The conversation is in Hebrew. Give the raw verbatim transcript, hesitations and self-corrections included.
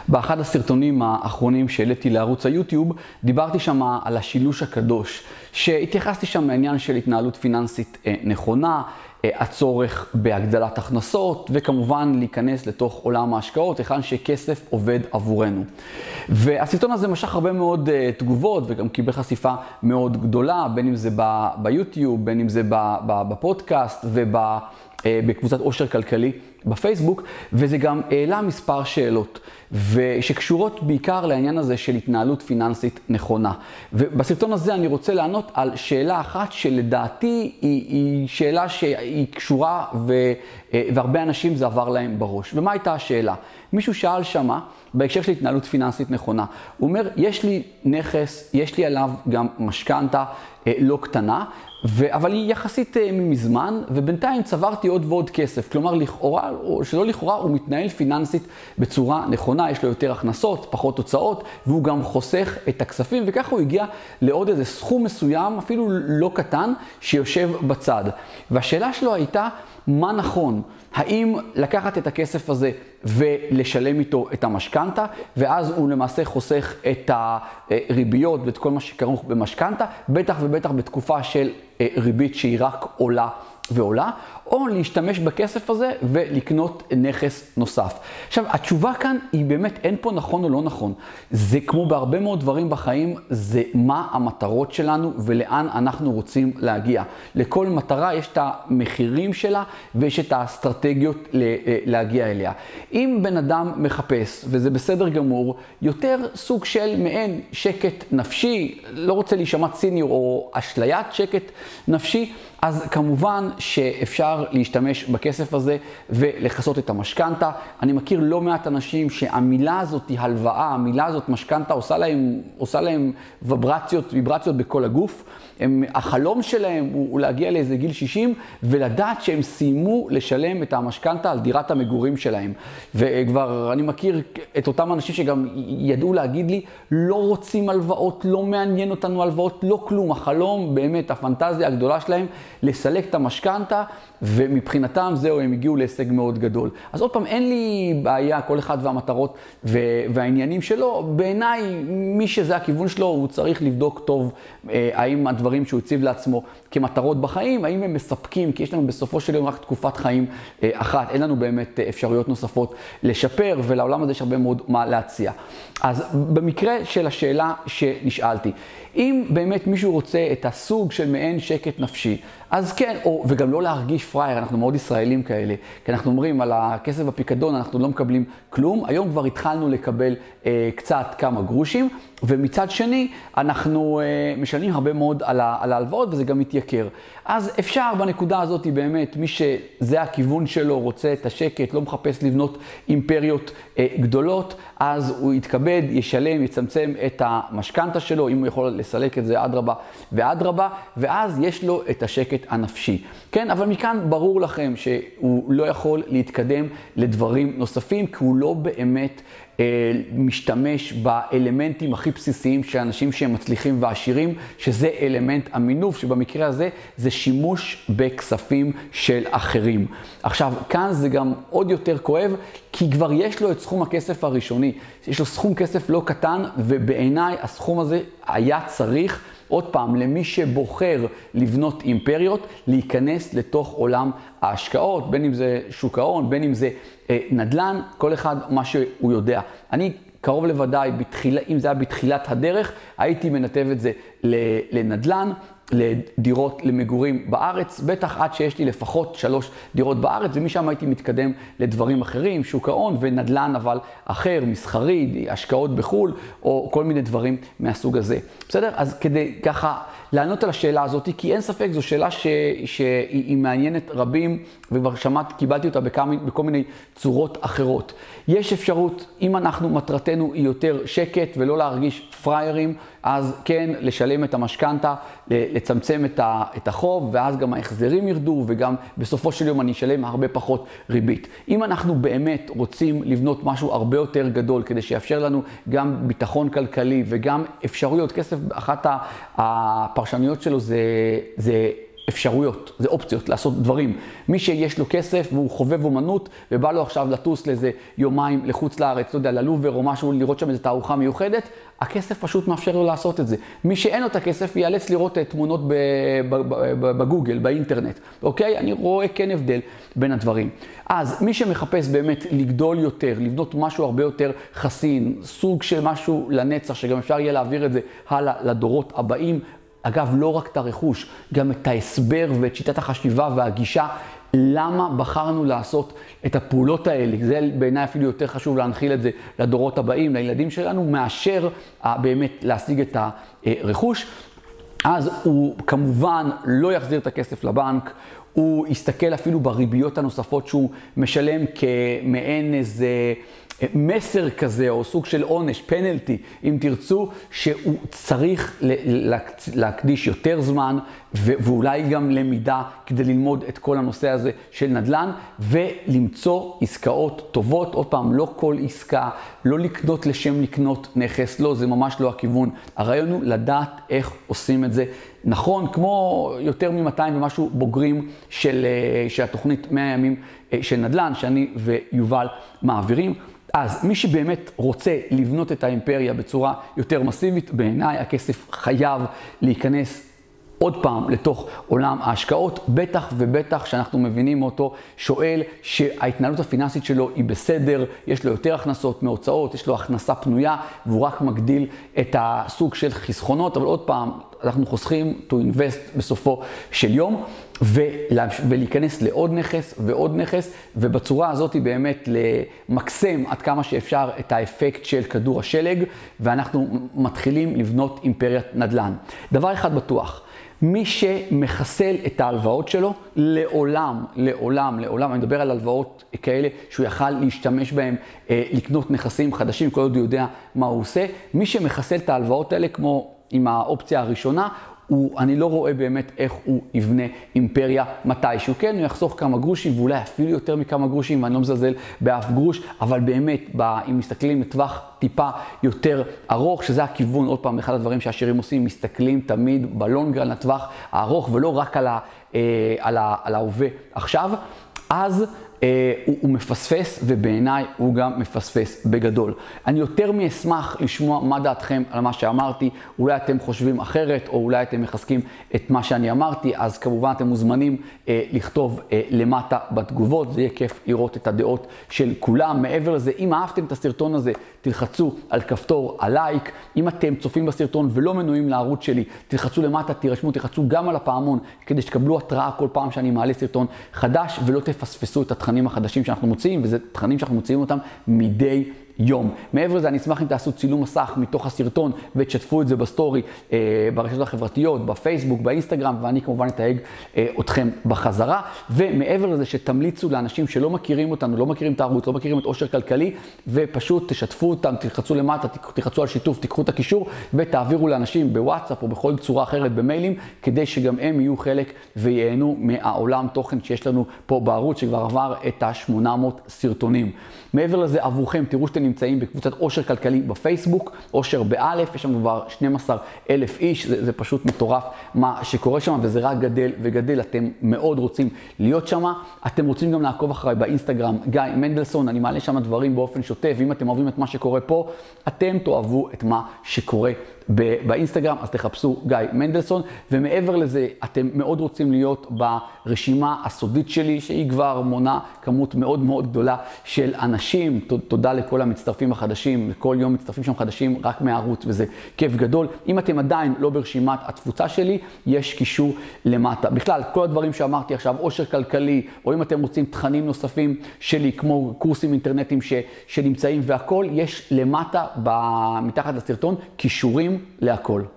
באחד הסרטונים האחרונים שהעליתי לערוץ היוטיוב, דיברתי שם על השילוש הקדוש, שהתייחסתי שם לעניין של התנהלות פיננסית נכונה, הצורך בהגדלת הכנסות, וכמובן להיכנס לתוך עולם ההשקעות, היכן שכסף עובד עבורנו. והסרטון הזה משך הרבה מאוד תגובות, וגם קיבל חשיפה מאוד גדולה, בין אם זה ביוטיוב, בין אם זה בפודקאסט ובקבוצת עושר כלכלי בפייסבוק, וזה גם העלה מספר שאלות, שקשורות בעיקר לעניין הזה של התנהלות פיננסית נכונה. ובסרטון הזה אני רוצה לענות על שאלה אחת שלדעתי היא, היא שאלה שהיא קשורה ו, והרבה אנשים זה עבר להם בראש. ומה הייתה השאלה? מישהו שאל שמה, בהקשר של התנהלות פיננסית נכונה, הוא אומר, יש לי נכס, יש לי עליו גם משכנתה לא קטנה, ו... אבל היא יחסית מזמן, ובינתיים צברתי עוד ועוד כסף. כלומר, לכאורה, או שלא לכאורה, הוא מתנהל פיננסית בצורה נכונה, יש לו יותר הכנסות, פחות הוצאות, והוא גם חוסך את הכספים, וככה הוא הגיע לעוד איזה סכום מסוים, אפילו לא קטן, שיושב בצד. והשאלה שלו הייתה, מה נכון? האם לקחת את הכסף הזה ולשלם איתו את המשכנתה, ואז הוא למעשה חוסך את הריביות ואת כל מה שכרוך במשכנתה, בטח ובטח בתקופה של ריבית שהיא רק עולה ועולה, או להשתמש בכסף הזה ולקנות נכס נוסף. עכשיו, התשובה כאן היא באמת, אין פה נכון או לא נכון. זה כמו בהרבה מאוד דברים בחיים, זה מה המטרות שלנו ולאן אנחנו רוצים להגיע. לכל מטרה יש את המחירים שלה ויש את האסטרטגיות להגיע אליה. אם בן אדם מחפש, וזה בסדר גמור, יותר סוג של מעין שקט נפשי, לא רוצה להישמע ציני או אשליית שקט נפשי, אז כמובן שאפשר להשתמש בכסף הזה ולכסות את המשכנתה. אני מכיר לא מעט אנשים שהמילה הזאת היא הלוואה, המילה הזאת משכנתה עושה להם, עושה להם ויברציות, ויברציות בכל הגוף. הם, החלום שלהם הוא, הוא להגיע לאיזה גיל שישים ולדעת שהם סיימו לשלם את המשכנתה על דירת המגורים שלהם. וכבר אני מכיר את אותם אנשים שגם ידעו להגיד לי, לא רוצים הלוואות, לא מעניין אותנו הלוואות, לא כלום. החלום, באמת, הפנטזיה הגדולה שלהם, לסלק את המשכנתה, ומבחינתם זהו, הם הגיעו להישג מאוד גדול. אז עוד פעם, אין לי בעיה, כל אחד והמטרות והעניינים שלו. בעיניי, מי שזה הכיוון שלו, הוא צריך לבדוק טוב האם הדברים שהוא הציב לעצמו כמטרות בחיים, האם הם מספקים, כי יש לנו בסופו של יום רק תקופת חיים אחת. אין לנו באמת אפשרויות נוספות לשפר, ולעולם הזה יש הרבה מאוד מה להציע. אז במקרה של השאלה שנשאלתי, אם באמת מישהו רוצה את הסוג של מעין שקט נפשי, אז כן, או, וגם לא להרגיש פרייר, אנחנו מאוד ישראלים כאלה, כי אנחנו אומרים על הכסף בפיקדון, אנחנו לא מקבלים כלום, היום כבר התחלנו לקבל אה, קצת כמה גרושים, ומצד שני, אנחנו אה, משלמים הרבה מאוד על, על ההלוואות, וזה גם מתייקר. אז אפשר בנקודה הזאת באמת, מי שזה הכיוון שלו, רוצה את השקט, לא מחפש לבנות אימפריות אה, גדולות, אז הוא יתכבד, ישלם, יצמצם את המשכנתה שלו, אם הוא יכול לסלק את זה אדרבה ואדרבה, ואז יש לו את השקט הנפשי. כן, אבל מכאן ברור לכם שהוא לא יכול להתקדם לדברים נוספים, כי הוא לא באמת אה, משתמש באלמנטים הכי בסיסיים של אנשים שהם מצליחים ועשירים, שזה אלמנט המינוף, שבמקרה הזה זה שימוש בכספים של אחרים. עכשיו, כאן זה גם עוד יותר כואב, כי כבר יש לו את סכום הכסף הראשוני. יש לו סכום כסף לא קטן, ובעיניי הסכום הזה היה צריך, עוד פעם, למי שבוחר לבנות אימפריות, להיכנס לתוך עולם ההשקעות, בין אם זה שוק ההון, בין אם זה אה, נדל"ן, כל אחד מה שהוא יודע. אני קרוב לוודאי, בתחילה, אם זה היה בתחילת הדרך, הייתי מנתב את זה לנדל"ן, לדירות למגורים בארץ, בטח עד שיש לי לפחות שלוש דירות בארץ, ומשם הייתי מתקדם לדברים אחרים, שוק ההון ונדל"ן אבל אחר, מסחרי, השקעות בחול, או כל מיני דברים מהסוג הזה. בסדר? אז כדי ככה לענות על השאלה הזאת, כי אין ספק, זו שאלה ש... שהיא מעניינת רבים, וכבר שמעת, קיבלתי אותה בכמה, בכל מיני צורות אחרות. יש אפשרות, אם אנחנו, מטרתנו היא יותר שקט ולא להרגיש פריירים, אז כן, לשלם את המשכנתה, לצמצם את החוב, ואז גם ההחזרים ירדו, וגם בסופו של יום אני אשלם הרבה פחות ריבית. אם אנחנו באמת רוצים לבנות משהו הרבה יותר גדול, כדי שיאפשר לנו גם ביטחון כלכלי, וגם אפשרויות, כסף, אחת הפרשנויות שלו זה, זה אפשרויות, זה אופציות לעשות דברים. מי שיש לו כסף והוא חובב אומנות ובא לו עכשיו לטוס לאיזה יומיים לחוץ לארץ, לא יודע, ללובר או משהו, לראות שם איזו תערוכה מיוחדת, הכסף פשוט מאפשר לו לעשות את זה. מי שאין לו את הכסף ייאלץ לראות תמונות בגוגל, באינטרנט. אוקיי? אני רואה כן הבדל בין הדברים. אז מי שמחפש באמת לגדול יותר, לבנות משהו הרבה יותר חסין, סוג של משהו לנצח, שגם אפשר יהיה להעביר את זה הלאה לדורות הבאים, אגב, לא רק את הרכוש, גם את ההסבר ואת שיטת החשיבה והגישה, למה בחרנו לעשות את הפעולות האלה. זה בעיניי אפילו יותר חשוב להנחיל את זה לדורות הבאים, לילדים שלנו, מאשר באמת להשיג את הרכוש. אז הוא כמובן לא יחזיר את הכסף לבנק, הוא יסתכל אפילו בריביות הנוספות שהוא משלם כמעין איזה מסר כזה, או סוג של עונש, פנלטי, אם תרצו, שהוא צריך להקדיש יותר זמן, ואולי גם למידה כדי ללמוד את כל הנושא הזה של נדל"ן, ולמצוא עסקאות טובות. עוד פעם, לא כל עסקה, לא לקנות לשם לקנות נכס, לא, זה ממש לא הכיוון. הרעיון הוא לדעת איך עושים את זה נכון, כמו יותר מ-מאתיים ומשהו בוגרים של, של התוכנית מאה ימים של נדל"ן, שאני ויובל מעבירים. אז מי שבאמת רוצה לבנות את האימפריה בצורה יותר מסיבית, בעיניי הכסף חייב להיכנס עוד פעם לתוך עולם ההשקעות, בטח ובטח שאנחנו מבינים אותו שואל שההתנהלות הפיננסית שלו היא בסדר, יש לו יותר הכנסות מהוצאות, יש לו הכנסה פנויה, והוא רק מגדיל את הסוג של חסכונות, אבל עוד פעם, אנחנו חוסכים to invest בסופו של יום, ולהיכנס לעוד נכס ועוד נכס, ובצורה הזאת היא באמת למקסם עד כמה שאפשר את האפקט של כדור השלג, ואנחנו מתחילים לבנות אימפריית נדל"ן. דבר אחד בטוח, מי שמחסל את ההלוואות שלו, לעולם, לעולם, לעולם, אני מדבר על הלוואות כאלה שהוא יכל להשתמש בהם, אה, לקנות נכסים חדשים, כל עוד הוא יודע מה הוא עושה. מי שמחסל את ההלוואות האלה, כמו עם האופציה הראשונה, הוא, אני לא רואה באמת איך הוא יבנה אימפריה מתישהו. כן, הוא יחסוך כמה גרושים, ואולי אפילו יותר מכמה גרושים, ואני לא מזלזל באף גרוש, אבל באמת, אם מסתכלים לטווח טיפה יותר ארוך, שזה הכיוון, עוד פעם, אחד הדברים שהעשירים עושים, מסתכלים תמיד בלונגרן לטווח הארוך, ולא רק על, ה, אה, על, ה, על ההווה עכשיו, אז אה, הוא, הוא מפספס, ובעיניי הוא גם מפספס בגדול. אני יותר מאשמח לשמוע מה דעתכם על מה שאמרתי, אולי אתם חושבים אחרת, או אולי אתם מחזקים את מה שאני אמרתי, אז כמובן אתם מוזמנים אה, לכתוב אה, למטה בתגובות, זה יהיה כיף לראות את הדעות של כולם. מעבר לזה, אם אהבתם את הסרטון הזה, תלחצו על כפתור הלייק. אם אתם צופים בסרטון ולא מנויים לערוץ שלי, תלחצו למטה, תירשמו, תלחצו גם על הפעמון, כדי שתקבלו התראה כל פעם שאני מעלה סרטון חדש, ולא תפספסו את התכנים החדשים שאנחנו מוציאים, וזה תכנים שאנחנו מוציאים אותם מדי יום. מעבר לזה, אני אשמח אם תעשו צילום מסך מתוך הסרטון, ותשתפו את זה בסטורי, אה, ברשתות החברתיות, בפייסבוק, באינסטגרם, ואני כמובן אתייג אה, אתכם בחזרה. ומעבר לזה, שתמליצו לאנשים שלא מכירים אותנו, לא מכירים את הערוץ, לא מכירים את עושר כלכלי, ופשוט תשתפו אותם, תלחצו למטה, תלחצו על שיתוף, תיקחו את הקישור, ותעבירו לאנשים בוואטסאפ או בכל צורה אחרת במיילים, כדי שגם הם יהיו חלק ויהנו מהעולם תוכן שיש לנו פה בערוץ, שכבר עבר את ה-שמונה מאות סרטונים. מעבר לזה, עבורכם, תראו שאתם נמצאים בקבוצת עושר כלכלי בפייסבוק, עושר באלף, יש שם כבר שנים עשר אלף איש, זה, זה פשוט מטורף מה שקורה שם, וזה רק גדל וגדל. אתם מאוד רוצים להיות שם, אתם רוצים גם לעקוב אחריי באינסטגרם, גיא מנדלסון, אני מעלה שם דברים באופן שוטף, ואם אתם אוהבים את מה שקורה פה, אתם תאהבו את מה שקורה באינסטגרם, אז תחפשו גיא מנדלסון. ומעבר לזה, אתם מאוד רוצים להיות ברשימה הסודית שלי, שהיא כבר מונה כמות מאוד מאוד גדולה של אנשים. תודה לכל המצטרפים החדשים, כל יום מצטרפים שם חדשים רק מהערוץ, וזה כיף גדול. אם אתם עדיין לא ברשימת התפוצה שלי, יש קישור למטה. בכלל, כל הדברים שאמרתי עכשיו, עושר כלכלי, או אם אתם רוצים תכנים נוספים שלי, כמו קורסים אינטרנטיים ש, שנמצאים והכל, יש למטה, מתחת לסרטון, קישורים להכל.